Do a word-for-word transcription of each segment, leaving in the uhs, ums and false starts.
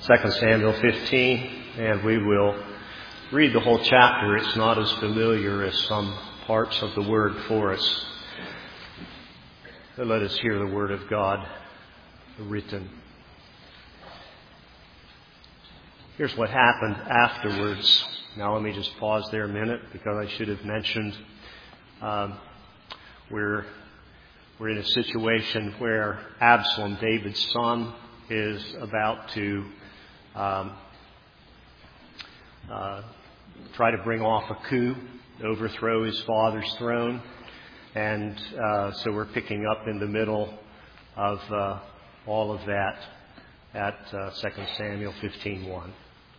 Second Samuel fifteen, and we will read the whole chapter. It's not as familiar as some parts of the Word for us. But let us hear the Word of God written. Here's what happened afterwards. Now let me just pause there a minute, because I should have mentioned um, we're, we're in a situation where Absalom, David's son, is about to um, uh, try to bring off a coup, overthrow his father's throne. And uh, so we're picking up in the middle of uh, all of that at uh, Second Samuel fifteen one.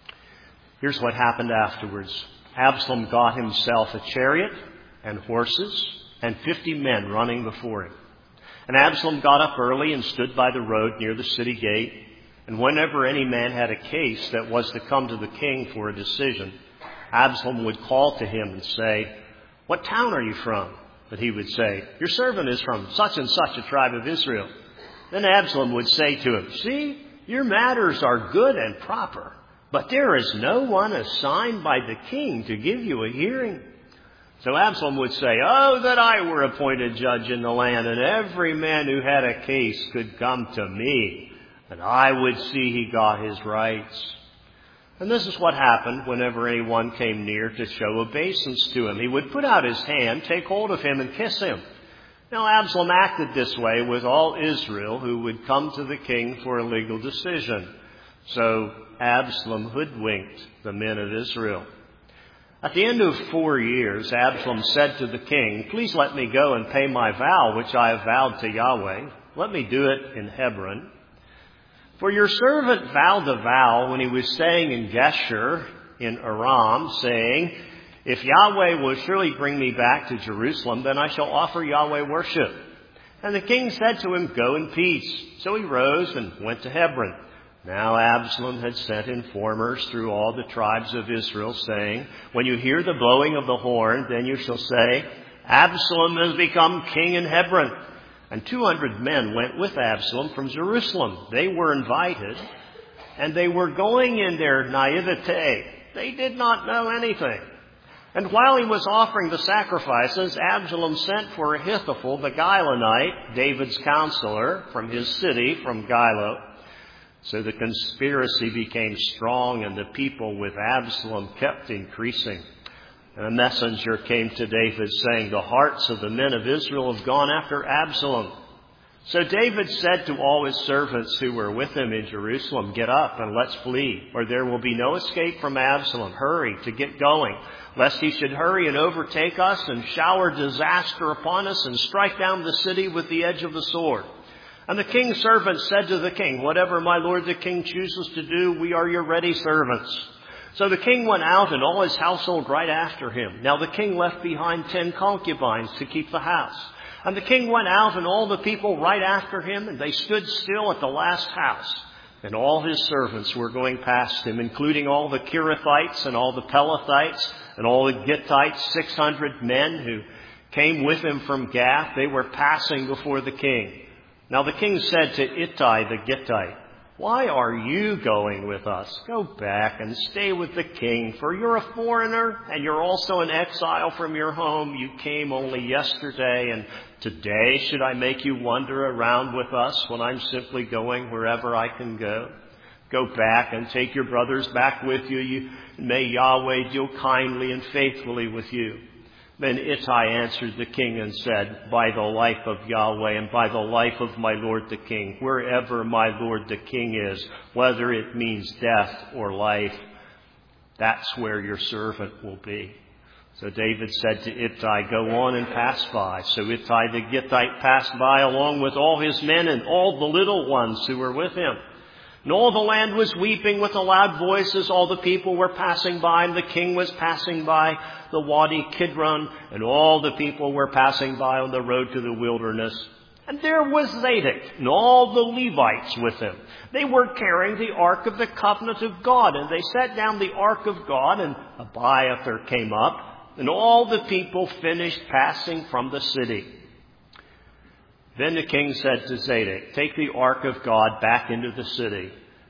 Here's what happened afterwards. Absalom got himself a chariot and horses and fifty men running before him. And Absalom got up early and stood by the road near the city gate. And whenever any man had a case that was to come to the king for a decision, Absalom would call to him and say, "What town are you from?" But he would say, "Your servant is from such and such a tribe of Israel." Then Absalom would say to him, "See, your matters are good and proper, but there is no one assigned by the king to give you a hearing." So Absalom would say, "Oh, that I were appointed judge in the land, and every man who had a case could come to me, and I would see he got his rights." And this is what happened whenever anyone came near to show obeisance to him. He would put out his hand, take hold of him, and kiss him. Now Absalom acted this way with all Israel who would come to the king for a legal decision. So Absalom hoodwinked the men of Israel. At the end of four years, Absalom said to the king, "Please let me go and pay my vow, which I have vowed to Yahweh. Let me do it in Hebron. For your servant vowed a vow when he was staying in Geshur in Aram, saying, 'If Yahweh will surely bring me back to Jerusalem, then I shall offer Yahweh worship.' And the king said to him, 'Go in peace.' So he rose and went to Hebron. Now Absalom had sent informers through all the tribes of Israel, saying, 'When you hear the blowing of the horn, then you shall say, Absalom has become king in Hebron.' And two hundred men went with Absalom from Jerusalem. They were invited, and they were going in their naivete. They did not know anything. And while he was offering the sacrifices, Absalom sent for Ahithophel the Gilonite, David's counselor, from his city, from Gilo. So the conspiracy became strong, and the people with Absalom kept increasing. And a messenger came to David, saying, 'The hearts of the men of Israel have gone after Absalom.' So David said to all his servants who were with him in Jerusalem, 'Get up and let's flee, or there will be no escape from Absalom. Hurry to get going, lest he should hurry and overtake us and shower disaster upon us and strike down the city with the edge of the sword.' And the king's servants said to the king, 'Whatever my lord the king chooses to do, we are your ready servants.' So the king went out and all his household right after him. Now the king left behind ten concubines to keep the house. And the king went out and all the people right after him, and they stood still at the last house. And all his servants were going past him, including all the Kirithites and all the Pelethites and all the Gittites, six hundred men who came with him from Gath. They were passing before the king. Now the king said to Ittai the Gittite, 'Why are you going with us? Go back and stay with the king, for you're a foreigner and you're also an exile from your home. You came only yesterday, and today should I make you wander around with us when I'm simply going wherever I can go? Go back and take your brothers back with you. you may Yahweh deal kindly and faithfully with you.' Then Ittai answered the king and said, 'By the life of Yahweh and by the life of my lord the king, wherever my lord the king is, whether it means death or life, that's where your servant will be.' So David said to Ittai, 'Go on and pass by.' So Ittai the Gittite passed by along with all his men and all the little ones who were with him. And all the land was weeping with a loud voice as all the people were passing by, and the king was passing by the Wadi Kidron, and all the people were passing by on the road to the wilderness. And there was Zadok and all the Levites with him. They were carrying the ark of the covenant of God, and they set down the ark of God, and Abiathar came up, and all the people finished passing from the city. Then the king said to Zadok, 'Take the ark of God back into the city.'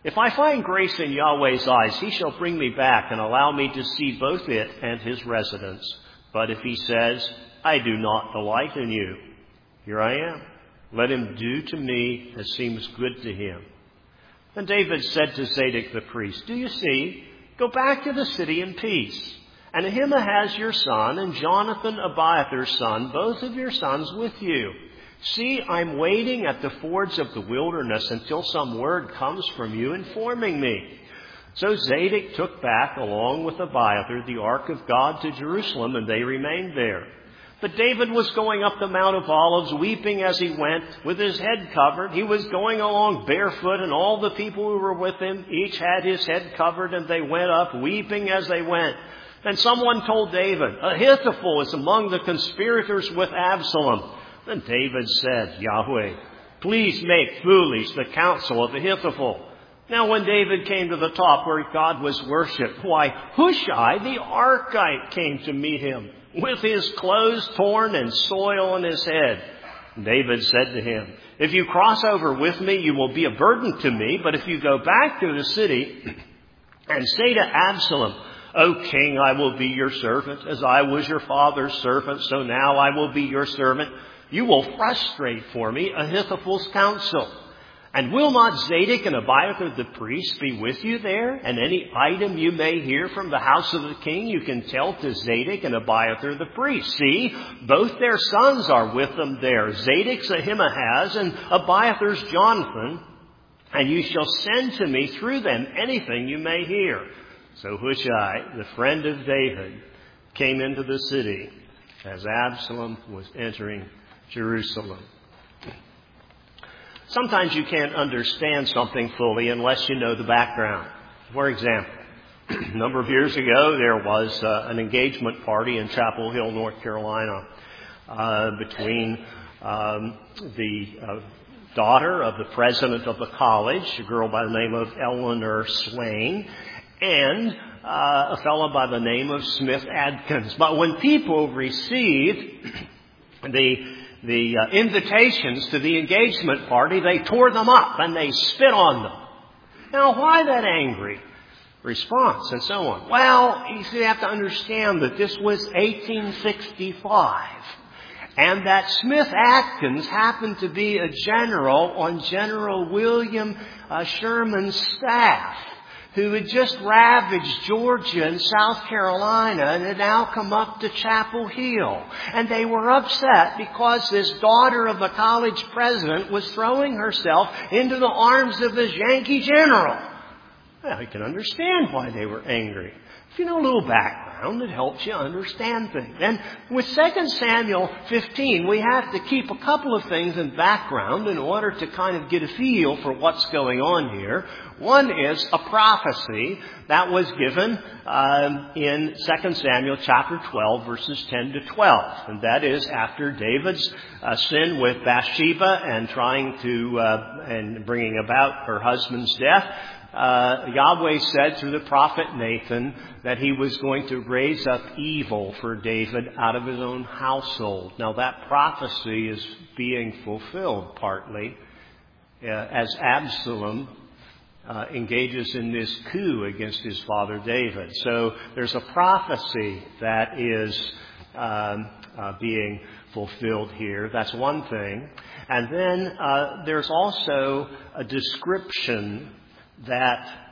If I find grace in Yahweh's eyes, he shall bring me back and allow me to see both it and his residence. But if he says, I do not delight in you, here I am. Let him do to me as seems good to him. Then David said to Zadok the priest, do you see? Go back to the city in peace. And Ahimaaz your son and Jonathan Abiathar's son, both of your sons with you. See, I'm waiting at the fords of the wilderness until some word comes from you informing me. So Zadok took back, along with Abiathar, the ark of God to Jerusalem, and they remained there. But David was going up the Mount of Olives, weeping as he went, with his head covered. He was going along barefoot, and all the people who were with him each had his head covered, and they went up, weeping as they went. Then someone told David, Ahithophel is among the conspirators with Absalom. Then David said, Yahweh, please make foolish the counsel of Ahithophel. Now when David came to the top where God was worshipped, why, Hushai the Archite came to meet him, with his clothes torn and soil on his head. David said to him, if you cross over with me, you will be a burden to me. But if you go back to the city and say to Absalom, O king, I will be your servant. As I was your father's servant, so now I will be your servant. You will frustrate for me Ahithophel's counsel. And will not Zadok and Abiathar the priest be with you there? And any item you may hear from the house of the king, you can tell to Zadok and Abiathar the priest. See, both their sons are with them there. Zadok's Ahimaaz and Abiathar's Jonathan. And you shall send to me through them anything you may hear. So Hushai, the friend of David, came into the city as Absalom was entering Jerusalem. Sometimes you can't understand something fully unless you know the background. For example, a number of years ago, there was uh, an engagement party in Chapel Hill, North Carolina, uh, between um, the uh, daughter of the president of the college, a girl by the name of Eleanor Swain, and uh, a fellow by the name of Smith Adkins. But when people received the the uh, invitations to the engagement party, they tore them up and they spit on them. Now, why that angry response and so on? Well, you see, you have to understand that this was eighteen sixty-five, and that Smith Atkins happened to be a general on General William uh, Sherman's staff, who had just ravaged Georgia and South Carolina and had now come up to Chapel Hill. And they were upset because this daughter of the college president was throwing herself into the arms of this Yankee general. Well, you can understand why they were angry. If you know a little background, it helps you understand things. And with Second Samuel fifteen, we have to keep a couple of things in background in order to kind of get a feel for what's going on here. One is a prophecy that was given um, in Second Samuel chapter twelve, verses ten to twelve. And that is after David's uh, sin with Bathsheba and trying to, uh, and bringing about her husband's death. Uh, Yahweh said through the prophet Nathan that he was going to raise up evil for David out of his own household. Now that prophecy is being fulfilled partly uh, as Absalom uh, engages in this coup against his father David. So there's a prophecy that is um, uh, being fulfilled here. That's one thing. And then uh, there's also a description that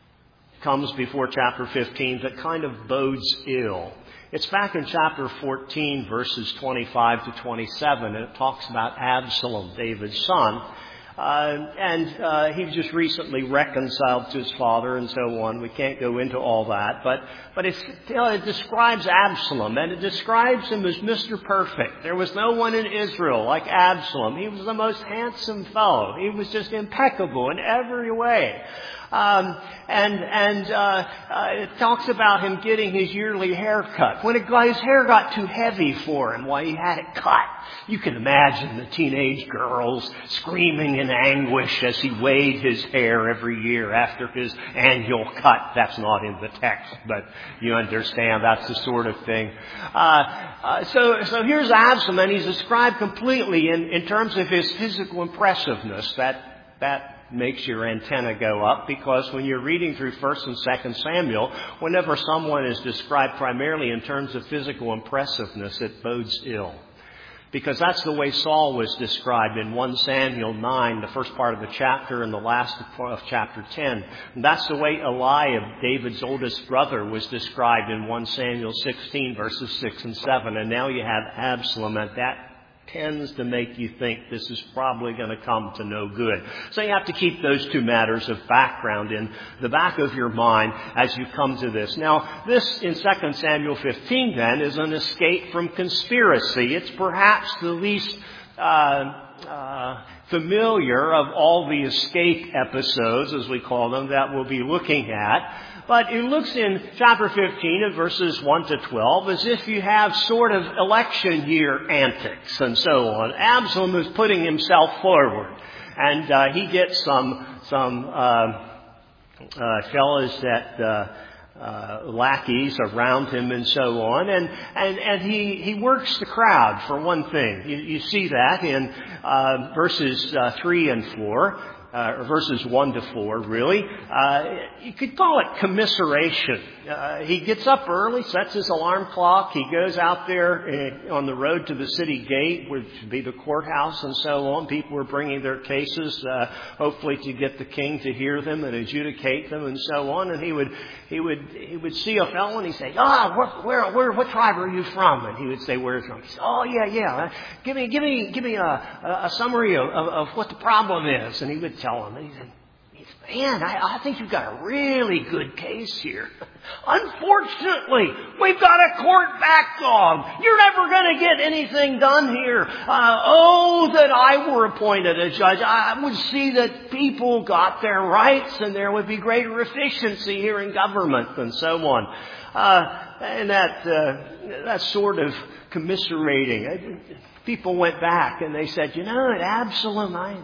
comes before chapter fifteen that kind of bodes ill. It's back in chapter fourteen, verses twenty-five to twenty-seven, and it talks about Absalom, David's son. Uh, and uh, he just recently reconciled to his father and so on. We can't go into all that. But but it's, you know, it describes Absalom, and it describes him as Mister Perfect. There was no one in Israel like Absalom. He was the most handsome fellow. He was just impeccable in every way. Um, and and uh, uh, it talks about him getting his yearly haircut. When it got, his hair got too heavy for him, why he had it cut. You can imagine the teenage girls screaming in anguish as he weighed his hair every year after his annual cut. That's not in the text, but you understand that's the sort of thing. Uh, uh, so so here's Absalom, and he's described completely in, in terms of his physical impressiveness. That that makes your antenna go up, because when you're reading through First and Second Samuel, whenever someone is described primarily in terms of physical impressiveness, it bodes ill. Because that's the way Saul was described in First Samuel nine, the first part of the chapter and the last of chapter ten. And that's the way Eliab, David's oldest brother, was described in First Samuel sixteen, verses six and seven. And now you have Absalom, and that tends to make you think this is probably going to come to no good. So you have to keep those two matters of background in the back of your mind as you come to this. Now, this in Second Samuel fifteen, then, is an escape from conspiracy. It's perhaps the least uh, uh, familiar of all the escape episodes, as we call them, that we'll be looking at. But it looks in chapter fifteen of verses one to twelve as if you have sort of election year antics and so on. Absalom is putting himself forward, and uh, he gets some some uh, uh, fellows that uh, uh, lackeys around him and so on, and and and he he works the crowd for one thing. You, you see that in uh, verses uh, three and four. Uh, or verses one to four, really. Uh, you could call it commiseration. Uh, he gets up early, sets his alarm clock. He goes out there uh, on the road to the city gate, which would be the courthouse and so on. People were bringing their cases, uh, hopefully to get the king to hear them and adjudicate them and so on. And he would, he would, he would see a fellow and he'd say, "Ah, oh, where, where, where, what tribe are you from?" And he would say, "Where from?" He'd say, "Oh, yeah, yeah. Give me, give me, give me a, a, a summary of, of, of what the problem is." And he would tell him. And he said, "Man, I, I think you've got a really good case here. Unfortunately, we've got a court backlog. You're never going to get anything done here. Uh, oh, that I were appointed a judge. I would see that people got their rights and there would be greater efficiency here in government," and so on. Uh, and that, uh, that sort of commiserating. People went back and they said, "You know, at Absalom, I...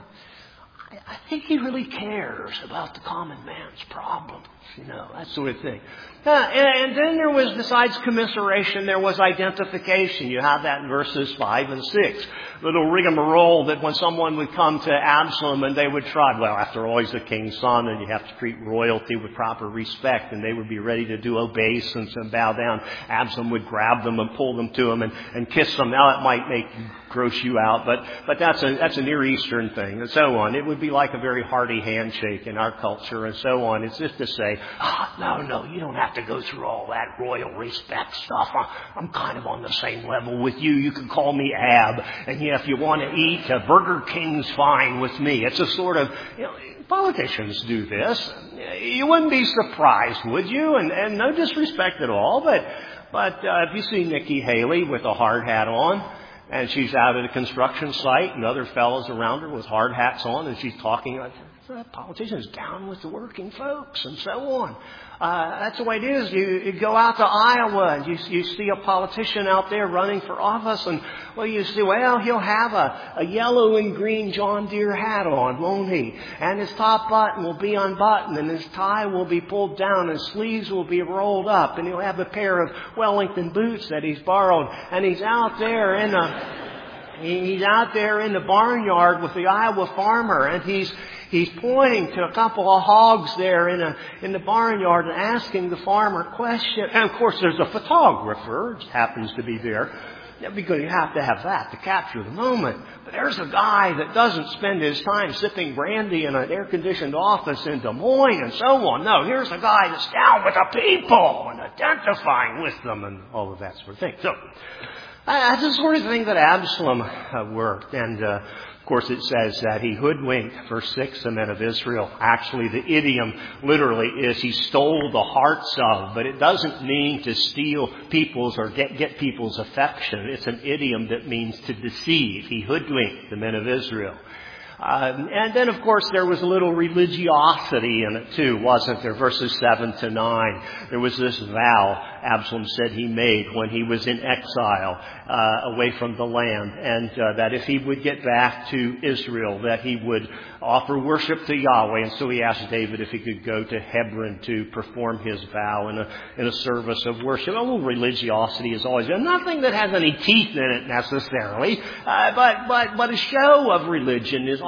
I think he really cares about the common man's problems," you know, that sort of thing. Uh, and, and then there was, besides commiseration, there was identification. You have that in verses five and six. Little rigmarole that when someone would come to Absalom and they would try, well, after all, he's the king's son and you have to treat royalty with proper respect, and they would be ready to do obeisance and bow down. Absalom would grab them and pull them to him and, and kiss them. Now it might make gross you out, but, but that's a, that's a Near Eastern thing and so on. It would be like a very hearty handshake in our culture and so on. It's just to say, ah, no, no, you don't have to go through all that royal respect stuff. I'm kind of on the same level with you. You can call me Ab. And yeah, if you want to eat, uh, Burger King's fine with me. It's a sort of, you know, politicians do this. You wouldn't be surprised, would you? And, and no disrespect at all, but, but uh, if you see Nikki Haley with a hard hat on, and she's out at a construction site, and other fellows around her with hard hats on, and she's talking like, the politician's down with the working folks, and so on. Uh, that's the way it is. You, you go out to Iowa, and you, you see a politician out there running for office, and, well, you see, well, he'll have a, a yellow and green John Deere hat on, won't he? And his top button will be unbuttoned, and his tie will be pulled down, and his sleeves will be rolled up, and he'll have a pair of Wellington boots that he's borrowed, and he's out there in a, he's out there in the barnyard with the Iowa farmer, and he's, He's pointing to a couple of hogs there in a in the barnyard and asking the farmer questions. And of course, there's a photographer, who happens to be there, because you have to have that to capture the moment. But there's a guy that doesn't spend his time sipping brandy in an air-conditioned office in Des Moines and so on. No, here's a guy that's down with the people and identifying with them and all of that sort of thing. So that's the sort of thing that Absalom uh, worked. And uh, of course, it says that he hoodwinked, verse six, the men of Israel. Actually, the idiom literally is he stole the hearts of, but it doesn't mean to steal people's or get, get people's affection. It's an idiom that means to deceive. He hoodwinked the men of Israel. Uh, and then, of course, there was a little religiosity in it too, wasn't there? Verses seven to nine. There was this vow Absalom said he made when he was in exile uh, away from the land, and uh, that if he would get back to Israel, that he would offer worship to Yahweh. And so he asked David if he could go to Hebron to perform his vow in a in a service of worship. A little religiosity is always there. Nothing that has any teeth in it necessarily, uh, but but but a show of religion is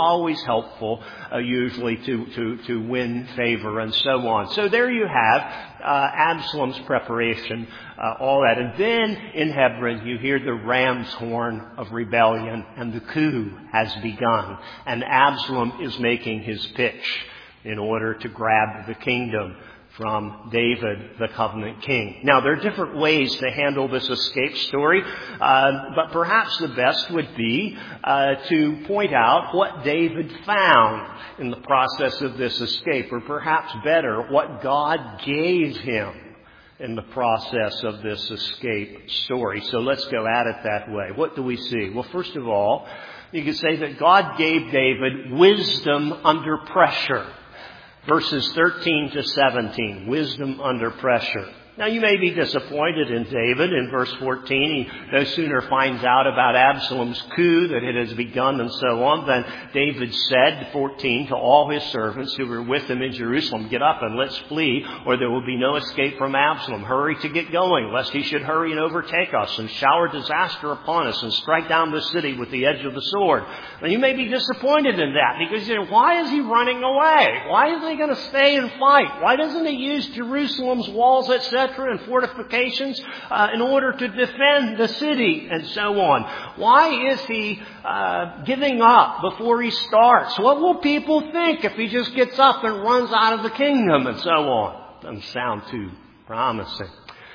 always helpful, uh, usually to, to, to win favor and so on. So there you have uh, Absalom's preparation, uh, all that. And then in Hebron, you hear the ram's horn of rebellion, and the coup has begun. And Absalom is making his pitch in order to grab the kingdom from David, the covenant king. Now, there are different ways to handle this escape story, uh, but perhaps the best would be uh, to point out what David found in the process of this escape, or perhaps better, what God gave him in the process of this escape story. So let's go at it that way. What do we see? Well, first of all, you could say that God gave David wisdom under pressure. Verses thirteen to seventeen, wisdom under pressure. Now, you may be disappointed in David. In verse fourteen, he no sooner finds out about Absalom's coup, that it has begun and so on, than David said, fourteen, to all his servants who were with him in Jerusalem, "Get up and let's flee, or there will be no escape from Absalom. Hurry to get going, lest he should hurry and overtake us and shower disaster upon us and strike down the city with the edge of the sword." Now, you may be disappointed in that, because you know, why is he running away? Why is he going to stay and fight? Why doesn't he use Jerusalem's walls, et cetera, and fortifications uh, in order to defend the city and so on? Why is he uh, giving up before he starts? What will people think if he just gets up and runs out of the kingdom and so on? Doesn't sound too promising.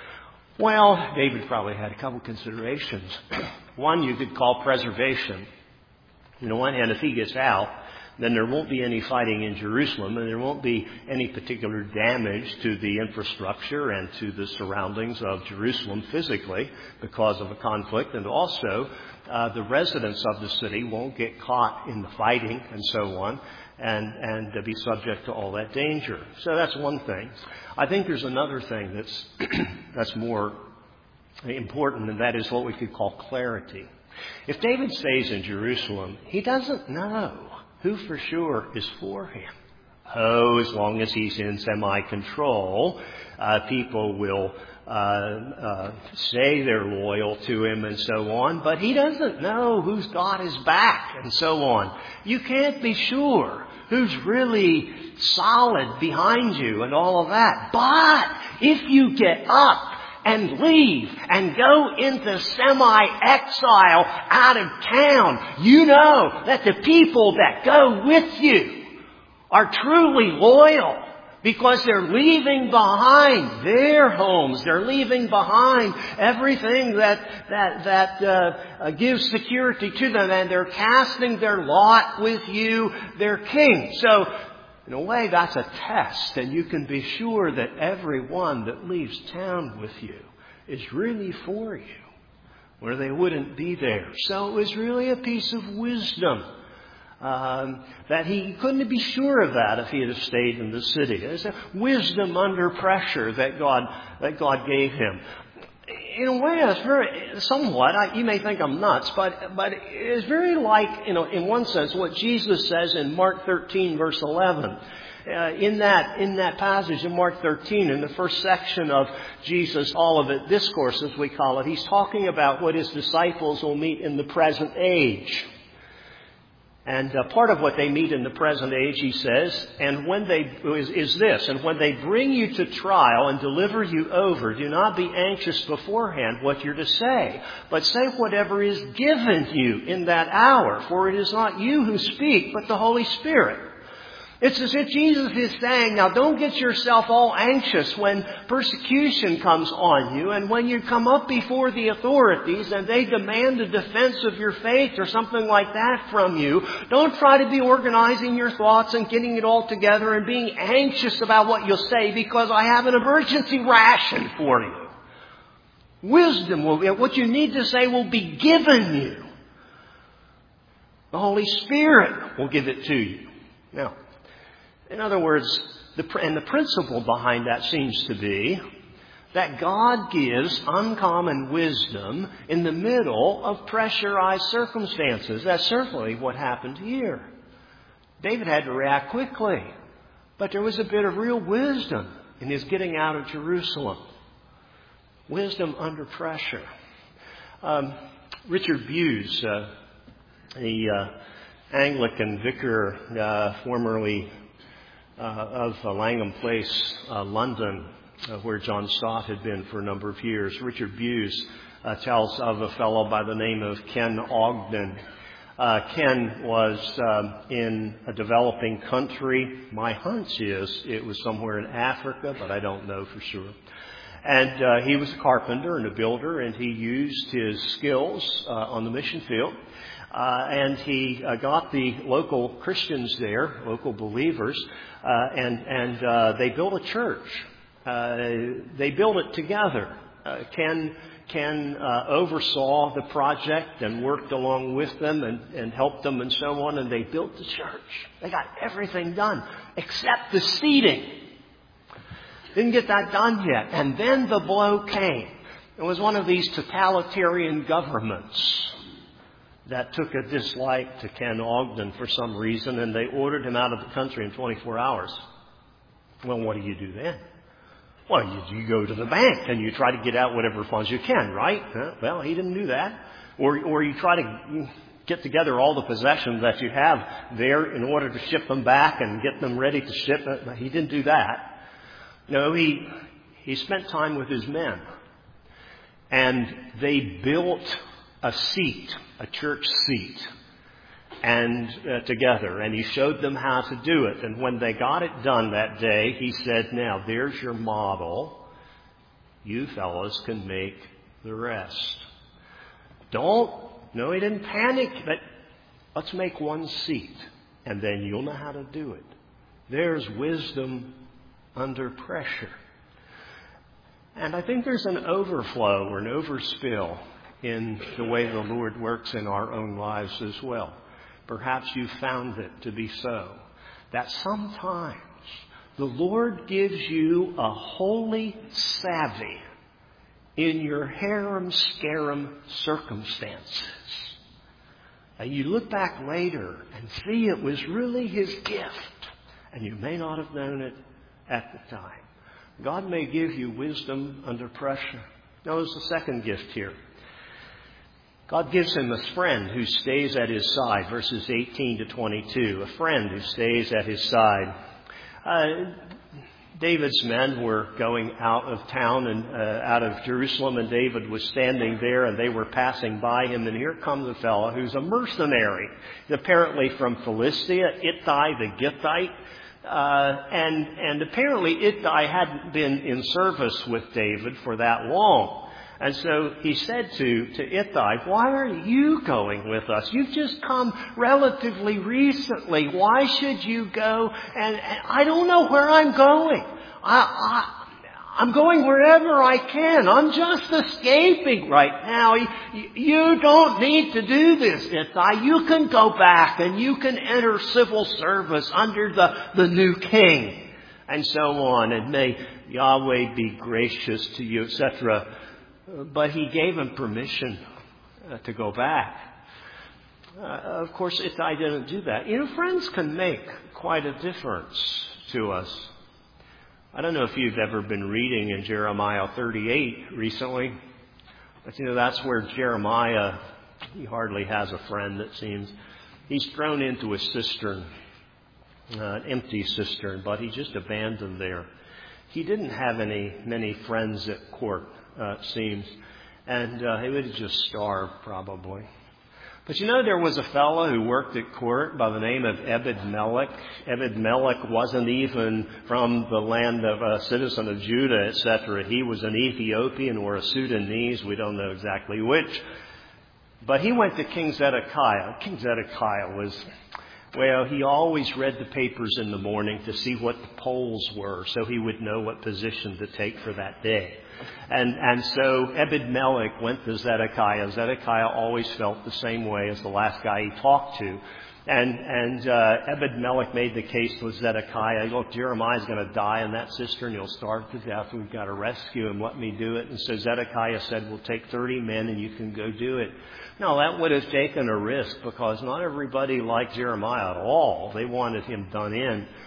Well, David probably had a couple considerations. One you could call preservation. On the one hand, if he gets out, then there won't be any fighting in Jerusalem, and there won't be any particular damage to the infrastructure and to the surroundings of Jerusalem physically because of a conflict. And also, uh, the residents of the city won't get caught in the fighting and so on, and, and uh, be subject to all that danger. So that's one thing. I think there's another thing that's, that's more important, and that is what we could call clarity. If David stays in Jerusalem, he doesn't know who for sure is for him. Oh, as long as he's in semi-control, uh, people will uh, uh, say they're loyal to him and so on, but he doesn't know who's got his back and so on. You can't be sure who's really solid behind you and all of that. But if you get up and leave and go into semi-exile out of town, you know that the people that go with you are truly loyal, because they're leaving behind their homes. They're leaving behind everything that that that uh, gives security to them, and they're casting their lot with you, their king. So, in a way, that's a test, and you can be sure that everyone that leaves town with you is really for you, where they wouldn't be there. So it was really a piece of wisdom um, that he couldn't be sure of that if he had stayed in the city. There's a wisdom under pressure that God that God gave him. In a way, it's very, somewhat, I, you may think I'm nuts, but but it's very like, you know, in one sense, what Jesus says in Mark thirteen, verse eleven. Uh, in that in that passage in Mark thirteen, in the first section of Jesus' Olivet Discourse, as we call it, he's talking about what his disciples will meet in the present age. And uh, part of what they meet in the present age, he says, and when they is, is this, and when they bring you to trial and deliver you over, do not be anxious beforehand what you're to say, but say whatever is given you in that hour, for it is not you who speak, but the Holy Spirit. It's as if Jesus is saying, now don't get yourself all anxious when persecution comes on you, and when you come up before the authorities and they demand a defense of your faith or something like that from you. Don't try to be organizing your thoughts and getting it all together and being anxious about what you'll say, because I have an emergency ration for you. Wisdom will be, what you need to say will be given you. The Holy Spirit will give it to you. Now, in other words, the, and the principle behind that seems to be that God gives uncommon wisdom in the middle of pressurized circumstances. That's certainly what happened here. David had to react quickly, but there was a bit of real wisdom in his getting out of Jerusalem. Wisdom under pressure. Um, Richard Buse, uh, the uh, Anglican vicar, uh, formerly uh, of uh, Langham Place, uh, London, uh, where John Stott had been for a number of years. Richard Buse uh, tells of a fellow by the name of Ken Ogden. Uh, Ken was um, in a developing country. My hunch is it was somewhere in Africa, but I don't know for sure. And uh, he was a carpenter and a builder, and he used his skills uh, on the mission field. Uh, and he uh, got the local Christians there, local believers, uh, and, and uh, they built a church. Uh, they built it together. Uh, Ken, Ken uh, oversaw the project and worked along with them and, and helped them and so on, and they built the church. They got everything done except the seating. Didn't get that done yet. And then the blow came. It was one of these totalitarian governments that took a dislike to Ken Ogden for some reason, and they ordered him out of the country in twenty-four hours. Well, what do you do then? Well, you, you go to the bank and you try to get out whatever funds you can, right? Huh? Well, he didn't do that. Or, or you try to get together all the possessions that you have there in order to ship them back and get them ready to ship. He didn't do that. No, he, he spent time with his men, and they built a seat, a church seat, and uh, together, and he showed them how to do it. And when they got it done that day, he said, now, there's your model. You fellows can make the rest. Don't, no, he didn't panic, but let's make one seat, and then you'll know how to do it. There's wisdom under pressure. And I think there's an overflow or an overspill in the way the Lord works in our own lives as well. Perhaps you found it to be so. That sometimes the Lord gives you a holy savvy in your harum-scarum circumstances. And you look back later and see it was really His gift. And you may not have known it at the time. God may give you wisdom under pressure. Notice the second gift here. God gives him a friend who stays at his side, verses eighteen to twenty-two. A friend who stays at his side. Uh, David's men were going out of town and uh, out of Jerusalem, and David was standing there, and they were passing by him. And here comes a fellow who's a mercenary, apparently from Philistia, Ittai the Gittite. Uh, and, and apparently Ittai hadn't been in service with David for that long. And so he said to, to Ittai, why are you going with us? You've just come relatively recently. Why should you go? And, and I don't know where I'm going. I, I, I'm going wherever I can. I'm just escaping right now. You, you don't need to do this, Ittai. You can go back and you can enter civil service under the, the new king. And so on. And may Yahweh be gracious to you, et cetera. But he gave him permission uh, to go back. Uh, of course, Ittai didn't do that. You know, friends can make quite a difference to us. I don't know if you've ever been reading in Jeremiah thirty-eight recently, but you know, that's where Jeremiah, he hardly has a friend, it seems. He's thrown into a cistern, uh, an empty cistern, but he's just abandoned there. He didn't have any many friends at court, uh, it seems, and uh, he would have just starved probably. But you know, there was a fellow who worked at court by the name of Ebed-Melech. Ebed-Melech wasn't even from the land of a citizen of Judah, et cetera. He was an Ethiopian or a Sudanese. We don't know exactly which. But he went to King Zedekiah. King Zedekiah was, well, he always read the papers in the morning to see what the polls were so he would know what position to take for that day. And and so Ebed-Melech went to Zedekiah. Zedekiah always felt the same way as the last guy he talked to. And and uh, Ebed-Melech made the case with Zedekiah. Look, Jeremiah's going to die in that cistern. He'll starve to death. We've got to rescue him. Let me do it. And so Zedekiah said, we'll take thirty men and you can go do it. Now, that would have taken a risk because not everybody liked Jeremiah at all. They wanted him done in.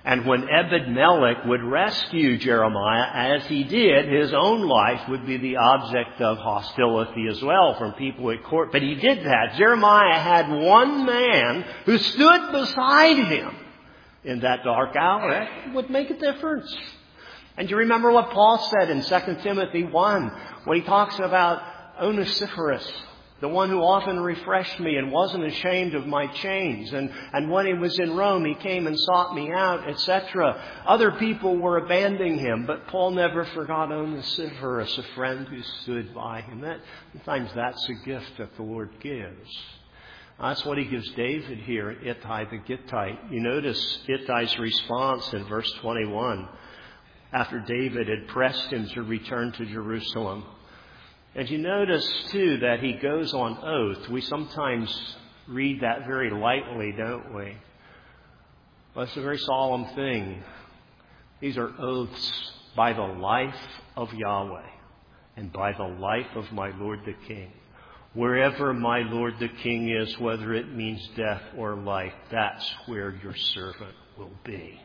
And when Ebed-Melech would rescue Jeremiah, as he did, his own life would be the object of hostility as well from people at court. But he did that. Jeremiah had one man who stood beside him in that dark hour. That would make a difference. And you remember what Paul said in Second Timothy one when he talks about Onesiphorus, the one who often refreshed me and wasn't ashamed of my chains. And, and when he was in Rome, he came and sought me out, et cetera. Other people were abandoning him, but Paul never forgot Onesiphorus, a friend who stood by him. That, sometimes that's a gift that the Lord gives. That's what he gives David here, Ittai the Gittite. You notice Ittai's response in verse twenty-one, after David had pressed him to return to Jerusalem. And you notice, too, that he goes on oath. We sometimes read that very lightly, don't we? Well, it's a very solemn thing. These are oaths by the life of Yahweh and by the life of my Lord the King. Wherever my Lord the King is, whether it means death or life, that's where your servant will be.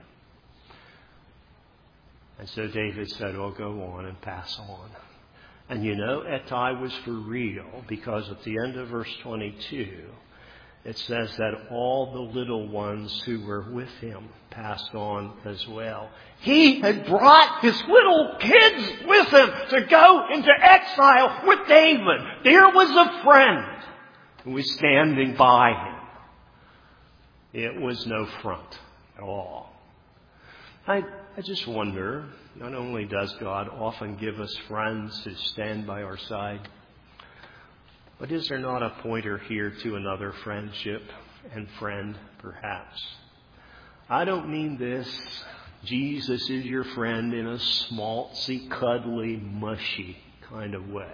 And so David said, oh, go on and pass on. And you know, Ittai was for real, because at the end of verse twenty-two, it says that all the little ones who were with him passed on as well. He had brought his little kids with him to go into exile with David. There was a friend who was standing by him. It was no front at all. I, I just wonder, not only does God often give us friends who stand by our side, but is there not a pointer here to another friendship and friend, perhaps? I don't mean this. Jesus is your friend in a smaltzy, cuddly, mushy kind of way.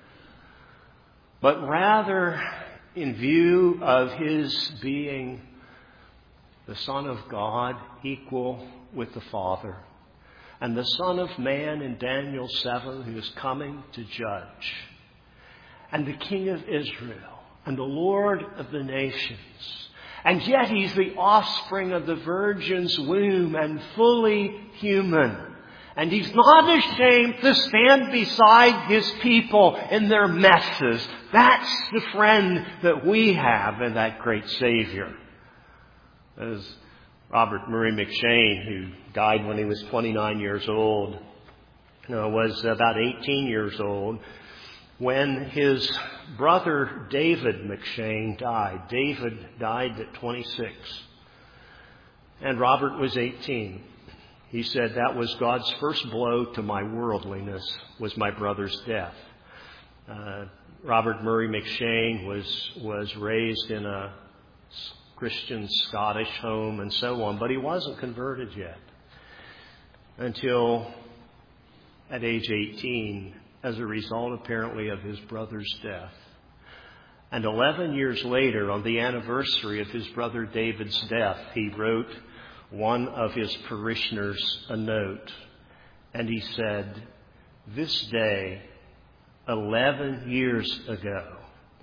But rather, in view of his being the Son of God, equal with the Father, and the Son of Man in Daniel seven, who is coming to judge, and the King of Israel, and the Lord of the nations. And yet he's the offspring of the Virgin's womb and fully human. And he's not ashamed to stand beside his people in their messes. That's the friend that we have in that great Savior. As Robert Murray McCheyne, who died when he was twenty-nine years old, you know, was about eighteen years old when his brother David McCheyne died. David died at twenty-six, and Robert was eighteen. He said, that was God's first blow to my worldliness, was my brother's death. Uh, Robert Murray McCheyne was, was raised in a Christian Scottish home and so on, but he wasn't converted yet until at age eighteen, as a result apparently of his brother's death. And eleven years later, on the anniversary of his brother David's death, he wrote one of his parishioners a note, and he said, this day, eleven years ago,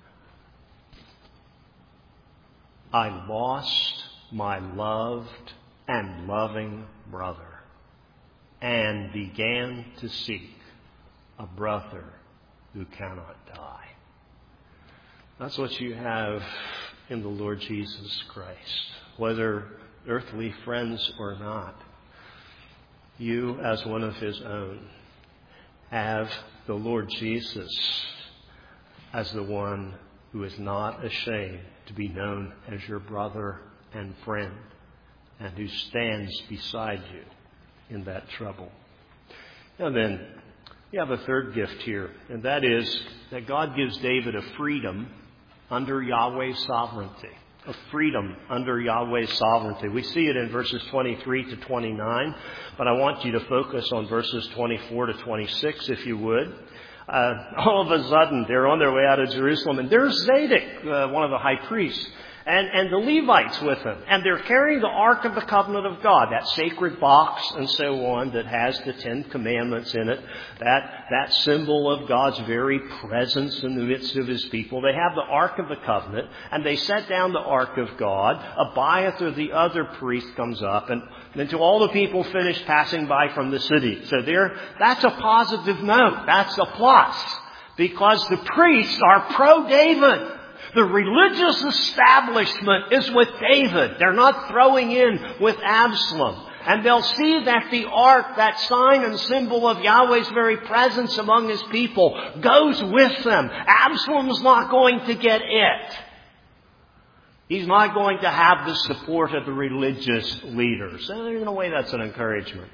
I lost my loved and loving brother and began to seek a brother who cannot die. That's what you have in the Lord Jesus Christ. Whether earthly friends or not, you as one of his own have the Lord Jesus as the one who is not ashamed to be known as your brother and friend, and who stands beside you in that trouble. Now then, you have a third gift here, and that is that God gives David a freedom under Yahweh's sovereignty. A freedom under Yahweh's sovereignty. We see it in verses twenty-three to twenty-nine, but I want you to focus on verses twenty-four to twenty-six, if you would. Uh, all of a sudden, they're on their way out of Jerusalem, and there's Zadok, uh, one of the high priests. And, and the Levites with him. And they're carrying the Ark of the Covenant of God, that sacred box and so on that has the Ten Commandments in it, that, that symbol of God's very presence in the midst of His people. They have the Ark of the Covenant, and they set down the Ark of God. Abiathar, the other priest, comes up, and until all the people finish passing by from the city. So there, that's a positive note. That's a plus. Because the priests are pro-David. The religious establishment is with David. They're not throwing in with Absalom. And they'll see that the ark, that sign and symbol of Yahweh's very presence among His people, goes with them. Absalom's not going to get it. He's not going to have the support of the religious leaders. And in a way, that's an encouragement.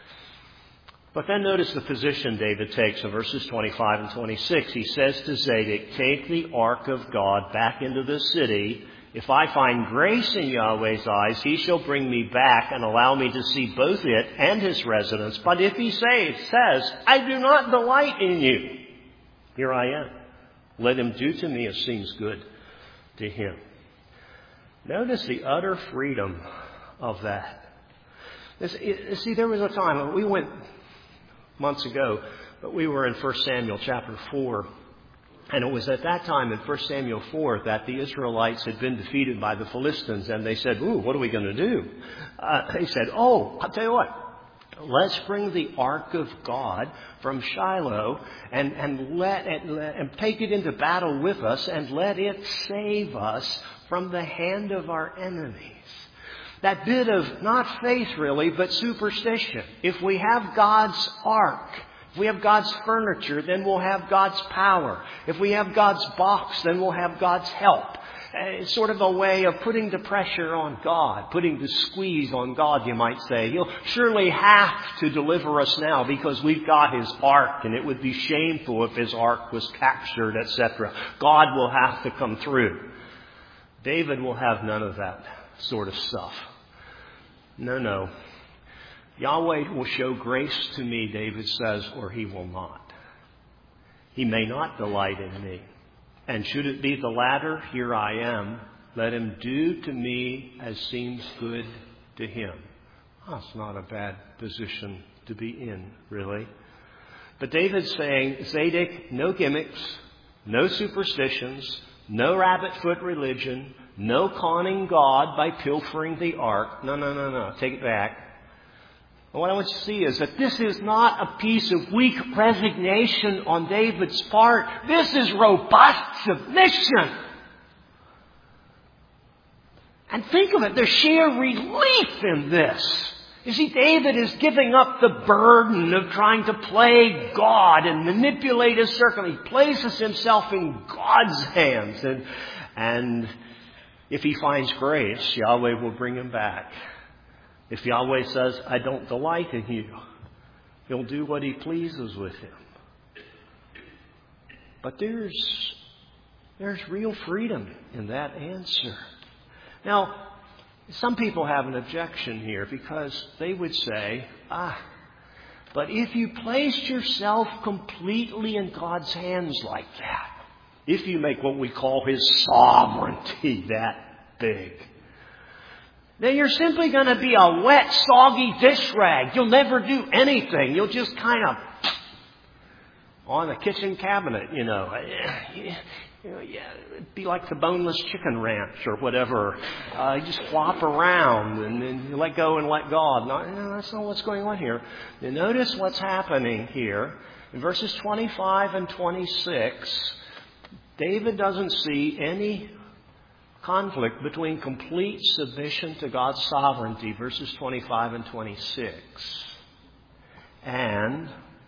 But then notice the position David takes in verses twenty-five and twenty-six. He says to Zadok, take the ark of God back into the city. If I find grace in Yahweh's eyes, He shall bring me back and allow me to see both it and His residence. But if He say, says, I do not delight in you, here I am. Let Him do to me as seems good to Him. Notice the utter freedom of that. See, there was a time when we went months ago, but we were in First Samuel chapter four. And it was at that time in First Samuel four that the Israelites had been defeated by the Philistines. And they said, ooh, what are we going to do? Uh, they said, oh, I'll tell you what. Let's bring the ark of God from Shiloh and, and let it, let, and take it into battle with us and let it save us from the hand of our enemies. That bit of not faith really, but superstition. If we have God's ark, if we have God's furniture, then we'll have God's power. If we have God's box, then we'll have God's help. It's sort of a way of putting the pressure on God, putting the squeeze on God, you might say. He'll surely have to deliver us now because we've got His ark, and it would be shameful if His ark was captured, et cetera. God will have to come through. David will have none of that sort of stuff. No, no. Yahweh will show grace to me, David says, or He will not. He may not delight in me. And should it be the latter, here I am. Let Him do to me as seems good to Him. That's not a bad position to be in, really. But David's saying, Zadok, no gimmicks, no superstitions, no rabbit foot religion, no conning God by pilfering the ark. No, no, no, no. Take it back. And what I want you to see is that this is not a piece of weak resignation on David's part. This is robust submission. And think of it, there's sheer relief in this. You see, David is giving up the burden of trying to play God and manipulate His circumstances. He places himself in God's hands. And, and if he finds grace, Yahweh will bring him back. If Yahweh says, I don't delight in you, He'll do what He pleases with him. But there's, there's real freedom in that answer. Now, some people have an objection here because they would say, ah, but if you placed yourself completely in God's hands like that, if you make what we call His sovereignty that big, then you're simply going to be a wet, soggy dish rag. You'll never do anything. You'll just kind of on the kitchen cabinet, you know. You know, yeah, it'd be like the boneless chicken ranch or whatever. Uh, you just flop around and then you let go and let God. No, no, that's not what's going on here. You notice what's happening here. In verses twenty-five and twenty-six, David doesn't see any conflict between complete submission to God's sovereignty, verses twenty-five and twenty-six, and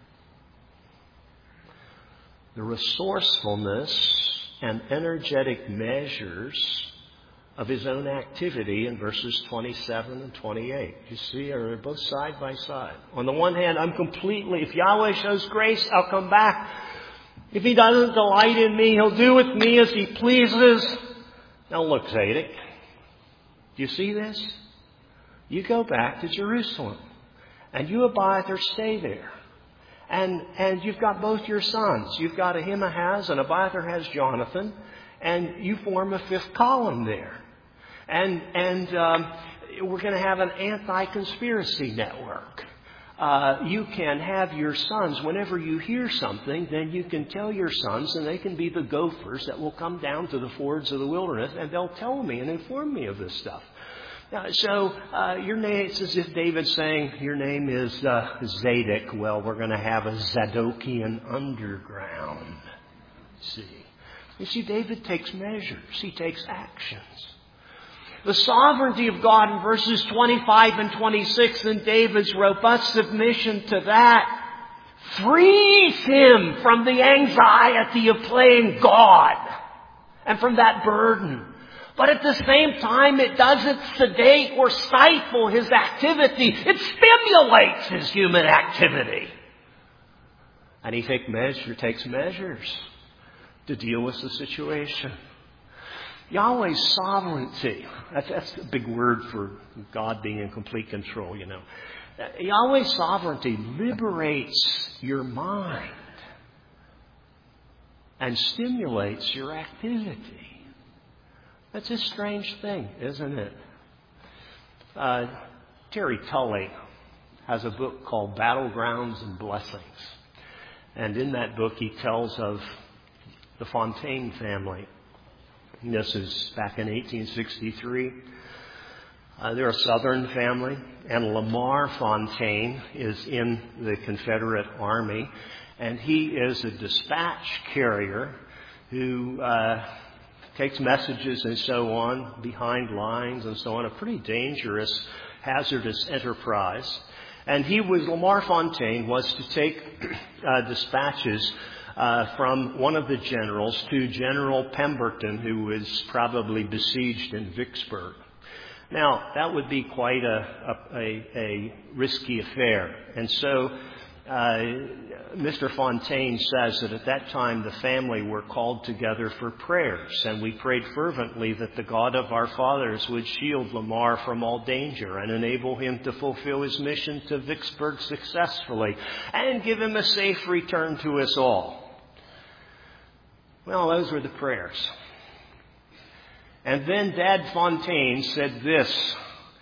the resourcefulness and energetic measures of his own activity in verses twenty-seven and twenty-eight. You see, they're both side by side. On the one hand, I'm completely, if Yahweh shows grace, I'll come back. If He doesn't delight in me, He'll do with me as He pleases. Now look, Zadok, do you see this? You go back to Jerusalem, and you, Abiathar, stay there. And and you've got both your sons. You've got Ahimaaz, and Abiathar has Jonathan, and you form a fifth column there. And, and um, we're going to have an anti-conspiracy network. Uh, you can have your sons, whenever you hear something, then you can tell your sons, and they can be the gophers that will come down to the fords of the wilderness, and they'll tell me and inform me of this stuff. Uh, so uh, your name, it's as if David's saying, your name is uh, Zadok. Well, we're going to have a Zadokian underground. See, you see, David takes measures. He takes actions. The sovereignty of God in verses twenty-five and twenty-six and David's robust submission to that frees him from the anxiety of playing God and from that burden. But at the same time, it doesn't sedate or stifle his activity. It stimulates his human activity. And he take measure, takes measures to deal with the situation. Yahweh's sovereignty. That's, that's a big word for God being in complete control, you know. Yahweh's sovereignty liberates your mind and stimulates your activity. That's a strange thing, isn't it? Uh, Terry Tully has a book called Battlegrounds and Blessings. And in that book he tells of the Fontaine family. This is back in eighteen sixty-three. Uh, they're a Southern family, and Lamar Fontaine is in the Confederate Army, and he is a dispatch carrier who uh, takes messages and so on behind lines and so on. A pretty dangerous, hazardous enterprise. And he was, Lamar Fontaine was to take uh, dispatches Uh, from one of the generals to General Pemberton, who was probably besieged in Vicksburg. Now, that would be quite a, a, a risky affair. And so uh, Mister Fontaine says that at that time the family were called together for prayers, and we prayed fervently that the God of our fathers would shield Lamar from all danger and enable him to fulfill his mission to Vicksburg successfully and give him a safe return to us all. Well, those were the prayers. And then Dad Fontaine said this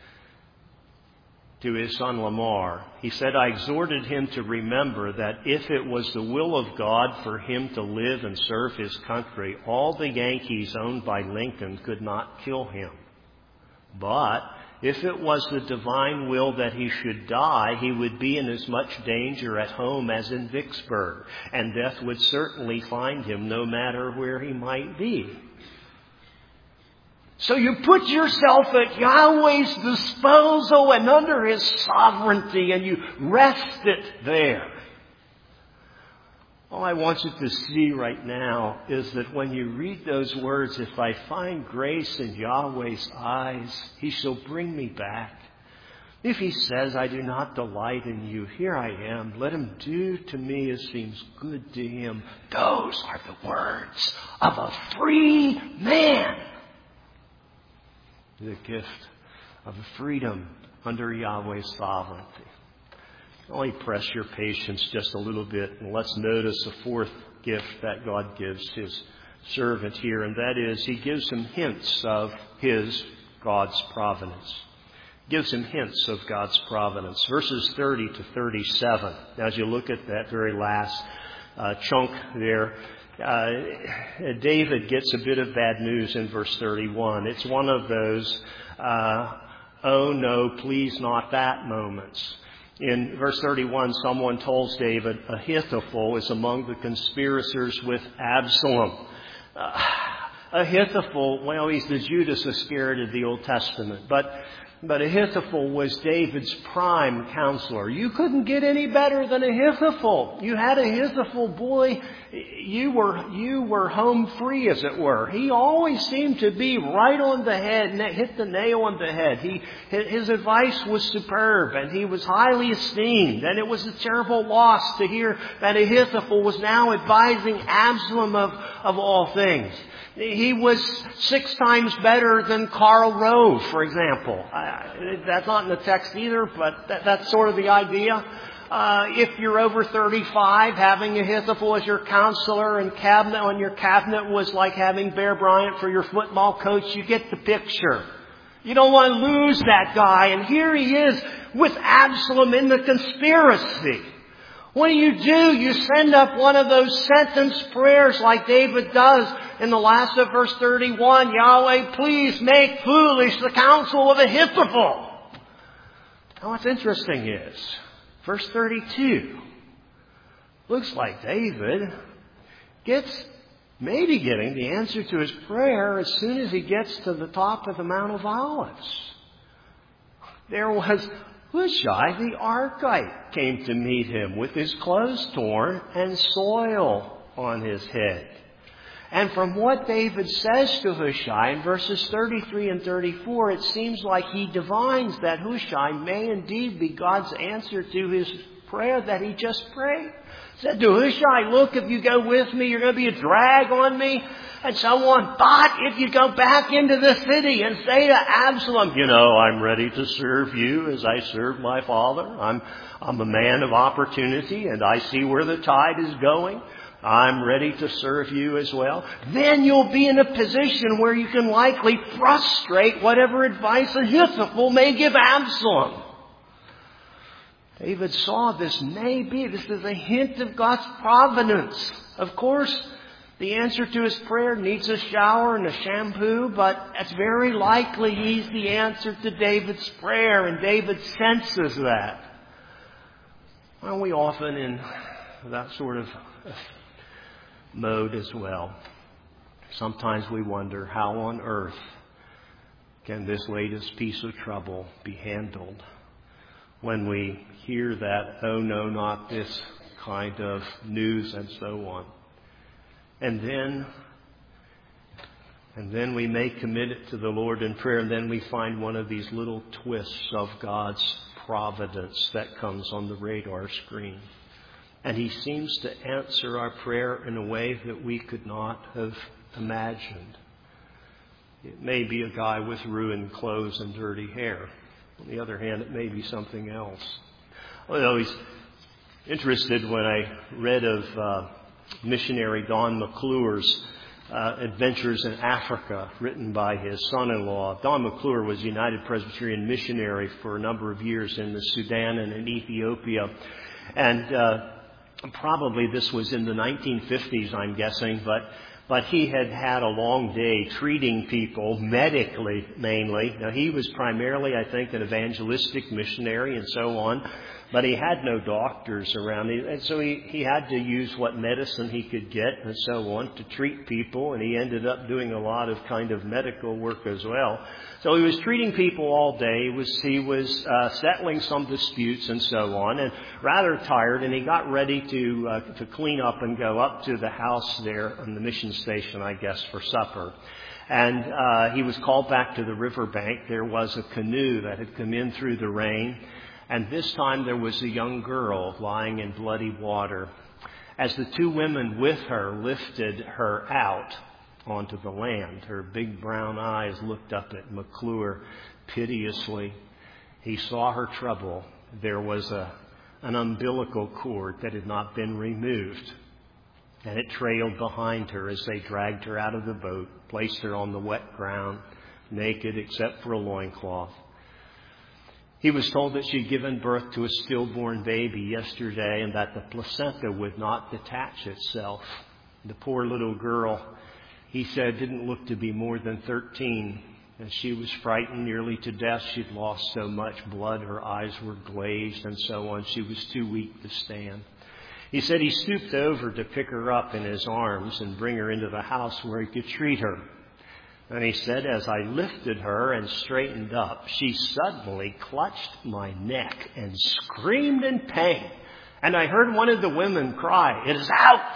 to his son Lamar. He said, I exhorted him to remember that if it was the will of God for him to live and serve his country, all the Yankees owned by Lincoln could not kill him. But if it was the divine will that he should die, he would be in as much danger at home as in Vicksburg, and death would certainly find him no matter where he might be. So you put yourself at Yahweh's disposal and under His sovereignty, and you rest it there. All I want you to see right now is that when you read those words, if I find grace in Yahweh's eyes, He shall bring me back. If He says, I do not delight in you, here I am. Let Him do to me as seems good to Him. Those are the words of a free man. The gift of freedom under Yahweh's sovereignty. Only press your patience just a little bit, and let's notice a fourth gift that God gives His servant here, and that is He gives him hints of His, God's providence. Gives him hints of God's providence. Verses thirty to thirty-seven. As you look at that very last uh, chunk there, uh, David gets a bit of bad news in verse thirty-one. It's one of those, uh, oh no, please not that moments. In verse thirty-one, someone tells David, Ahithophel is among the conspirators with Absalom. Uh, Ahithophel, well, he's the Judas Iscariot of the Old Testament. But, but Ahithophel was David's prime counselor. You couldn't get any better than Ahithophel. You had Ahithophel, boy, you were, you were home free, as it were. He always seemed to be right on the head, hit the nail on the head. He, his advice was superb, and he was highly esteemed. And it was a terrible loss to hear that Ahithophel was now advising Absalom of, of all things. He was six times better than Karl Rove, for example. Uh, that's not in the text either, but that, that's sort of the idea. Uh, if you're over thirty-five, having Ahithophel as your counselor and cabinet on your cabinet was like having Bear Bryant for your football coach. You get the picture. You don't want to lose that guy. And here he is with Absalom in the conspiracy. What do you do? You send up one of those sentence prayers like David does in the last of verse thirty-one. Yahweh, please make foolish the counsel of Ahithophel. Now what's interesting is, verse thirty-two, looks like David gets, maybe getting the answer to his prayer as soon as he gets to the top of the Mount of Olives. There was Hushai the Archite came to meet him with his clothes torn and soil on his head. And from what David says to Hushai in verses thirty-three and thirty-four, it seems like he divines that Hushai may indeed be God's answer to his prayer that he just prayed. He said to Hushai, look, if you go with me, you're going to be a drag on me, and so on. But if you go back into the city and say to Absalom, you know, I'm ready to serve you as I serve my father. I'm, I'm a man of opportunity, and I see where the tide is going. I'm ready to serve you as well. Then you'll be in a position where you can likely frustrate whatever advice Ahithophel may give Absalom. David saw this may be. This is a hint of God's providence. Of course, the answer to his prayer needs a shower and a shampoo, but it's very likely he's the answer to David's prayer, and David senses that. Well, we often in that sort of mode as well. Sometimes we wonder, how on earth can this latest piece of trouble be handled? When we hear that, oh no, not this kind of news and so on. And then, and then we may commit it to the Lord in prayer, and then we find one of these little twists of God's providence that comes on the radar screen. And He seems to answer our prayer in a way that we could not have imagined. It may be a guy with ruined clothes and dirty hair. On the other hand, it may be something else. I was always interested when I read of uh, missionary Don McClure's uh, adventures in Africa, written by his son-in-law. Don McClure was a United Presbyterian missionary for a number of years in the Sudan and in Ethiopia. And uh, probably this was in the nineteen fifties, I'm guessing, but But he had had a long day treating people medically, mainly. Now, he was primarily, I think, an evangelistic missionary and so on, but he had no doctors around. And so he, he had to use what medicine he could get and so on to treat people, and he ended up doing a lot of kind of medical work as well. So he was treating people all day. He was, he was uh, settling some disputes and so on, and rather tired, and he got ready to uh, to clean up and go up to the house there on the mission station, I guess, for supper. And uh, he was called back to the riverbank. There was a canoe that had come in through the rain, and this time there was a young girl lying in bloody water. As the two women with her lifted her out onto the land, her big brown eyes looked up at McClure piteously. He saw her trouble. There was a an umbilical cord that had not been removed, and it trailed behind her as they dragged her out of the boat, placed her on the wet ground, naked except for a loincloth. He was told that she'd given birth to a stillborn baby yesterday and that the placenta would not detach itself. The poor little girl, he said, didn't look to be more than thirteen. And she was frightened nearly to death. She'd lost so much blood. Her eyes were glazed and so on. She was too weak to stand. He said he stooped over to pick her up in his arms and bring her into the house where he could treat her. And he said, as I lifted her and straightened up, she suddenly clutched my neck and screamed in pain. And I heard one of the women cry, "It is out!"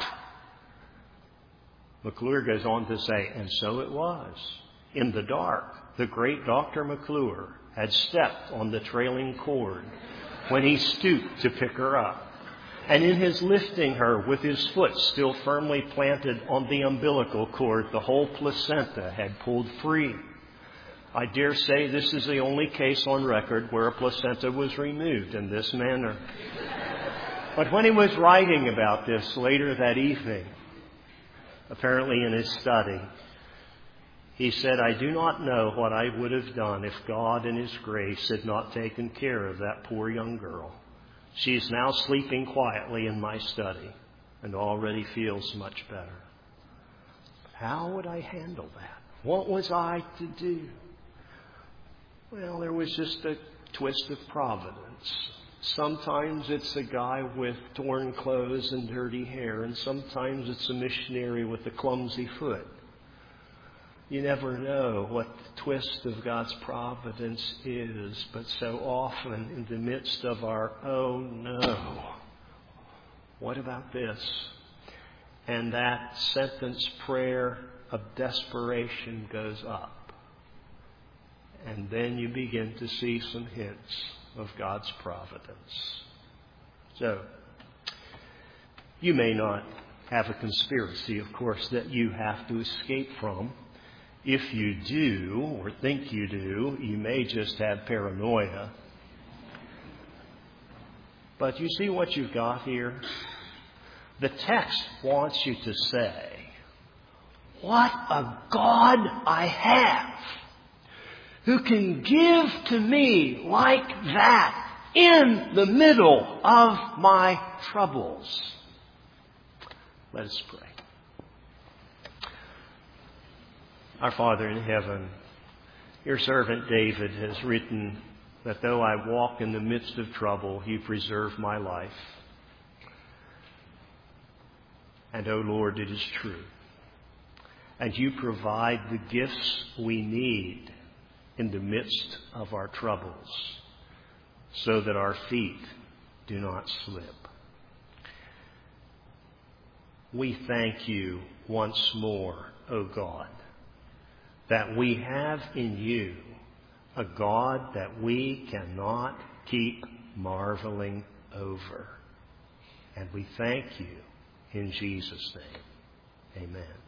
McClure goes on to say, and so it was. In the dark, the great Doctor McClure had stepped on the trailing cord when he stooped to pick her up. And in his lifting her with his foot still firmly planted on the umbilical cord, the whole placenta had pulled free. I dare say this is the only case on record where a placenta was removed in this manner. But when he was writing about this later that evening, apparently in his study, He said, I do not know what I would have done if God in His grace had not taken care of that poor young girl. She is now sleeping quietly in my study and already feels much better. How would I handle that? What was I to do? Well, there was just a twist of providence. Sometimes it's a guy with torn clothes and dirty hair, and sometimes it's a missionary with a clumsy foot. You never know what the twist of God's providence is, but so often in the midst of our, oh no, what about this? And that sentence prayer of desperation goes up. And then you begin to see some hints of God's providence. So, you may not have a conspiracy, of course, that you have to escape from. If you do, or think you do, you may just have paranoia. But you see what you've got here? The text wants you to say, what a God I have, who can give to me like that in the middle of my troubles. Let us pray. Our Father in heaven, your servant David has written that though I walk in the midst of trouble, you preserve my life. And, O Lord, it is true. And you provide the gifts we need in the midst of our troubles so that our feet do not slip. We thank you once more, O God, that we have in you a God that we cannot keep marveling over. And we thank you in Jesus' name. Amen.